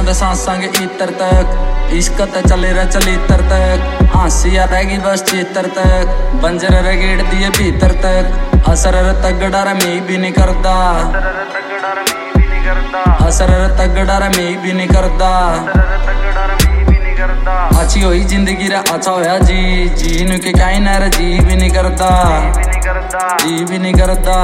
दे सांसां के इतर तक इश्क ते चले रे चलीतर तक हासिया रहेगी बस चितर तक बंजर रे गेड़ दिए भीतर तक असर रे तगड़ा रे मी भी नहीं करदा असर रे तगड़ा रे मी भी नहीं करदा अच्छी होई जिंदगी रे अच्छा होया जी जीन के काई ना रे जी भी नहीं करदा जी भी नहीं करदा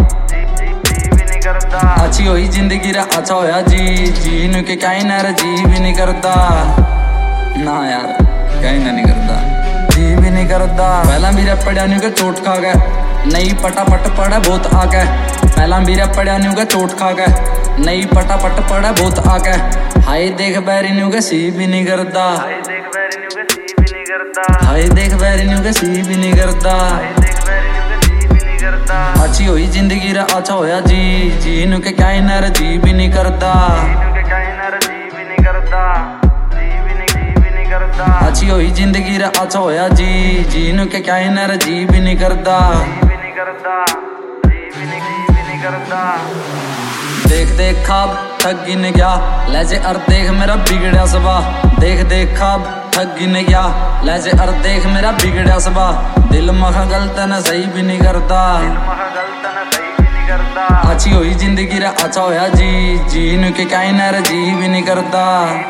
अच्छी होई जिंदगी रे अच्छा होया जी जीन के काई ना रे जी भी नहीं करदा ना यार काई ना नहीं करदा जी भी नहीं करदा पहला मेरा पढ़िया न्यू के चोट खा गए नहीं पटापट पड़ा बहुत आ गए पहला मेरा पढ़िया न्यू के चोट खा गए नहीं पटापट पड़ा बहुत आ गए हाय देख बैरी न्यू के सी भी नहीं करदा हाय देख बैरी न्यू के सी भी नहीं करदा अच्छी होई जिंदगी रे अच्छा होया जी जीन के काई ना रे जी भी नहीं करदा अच्छी होई जिंदगी रे अच्छा होया जी जीन के काई ना रे जी भी नहीं करदा देख देख खाब ठग गिन गया लहजे अर देख मेरा बिगड़या सबा देख देख खाब ठग गिन गया लहजे अर देख मेरा बिगड़या सबा दिल मखा गलत न सही भी नहीं करता अच्छी होई जिंदगी रे अच्छा होया जी जीन के काई ना रे जी भी नहीं करता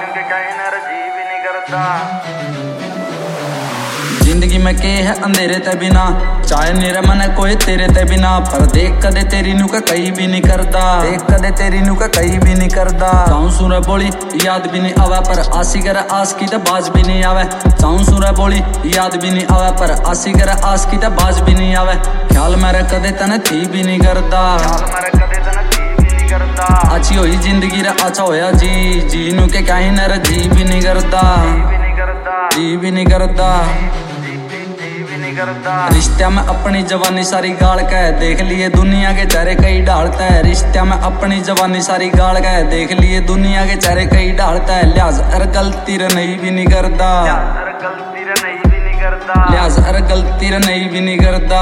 जिंदगी में के है अंधेरे ते बिना चाहे मेरा मन है कोई तेरे ते बिना पर देख कदे तेरी नु का कहीं भी नहीं करदा देख कदे तेरी नु का कहीं भी नहीं करदा चाहूं सुरे बोली याद भी नहीं आवे पर आसी करे आस की ते बाज भी नहीं आवे चाहूं सुरे बोली याद भी नहीं आवे पर आसी करे आस की ते बाज भी नहीं आवे ख्याल मेरे कदे तने थी भी नहीं करदा अच्छी होई जिंदगी रे अच्छा होया जी जीनू के काई ना रे जी भी नहीं करदा जी भी नहीं करदा रिश्ता में अपनी जवानी सारी गाड़ के देख लिए दुनिया के चेहरे कई ढालता है रिश्ता में अपनी जवानी सारी गाड़ के देख लिए दुनिया के चेहरे कई ढालता है लिहाज अर गलती रे नहीं भी नहीं करदा लिहाज अर गलती रे नहीं भी नहीं करदा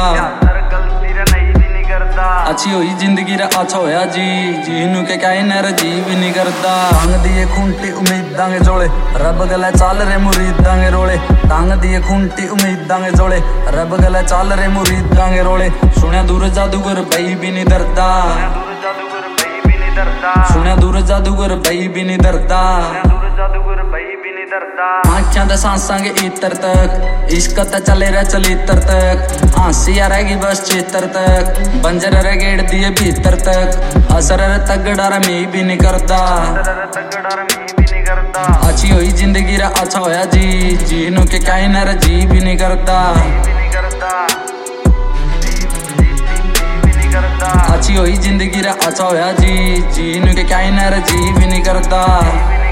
अच्छी हुई जिंदगी रे अच्छा होया जी जीनू के काई ना रे जी भी नहीं करदा टांग दिए खूंटी उम्मीदां के जोड़े रब गले चाल रे मुरीदां के रोले टांग दिए खूंटी उम्मीदां के जोड़े रब गले चाल रे मुरीदां के रोले सुनिया दूर जादूगर भाई भी नहीं डरदा सुनिया दूर जादूगर भाई भी नहीं डरदा आँखियां दे सांसां के इतर तक इश्क ते चले रे चलीतर तक हासिया रहेगी बस चितर तक बंजर रे गेड़ दिए भीतर तक असर रे तगड़ा रे मी भी नहीं करदा अच्छी हुई जिंदगी रे अच्छा होया जी जीनू के काई ना रे जी भी नहीं करदा अच्छी हुई जिंदगी रे अच्छा होया जी जीनू के काई ना रे जी भी नहीं करदा।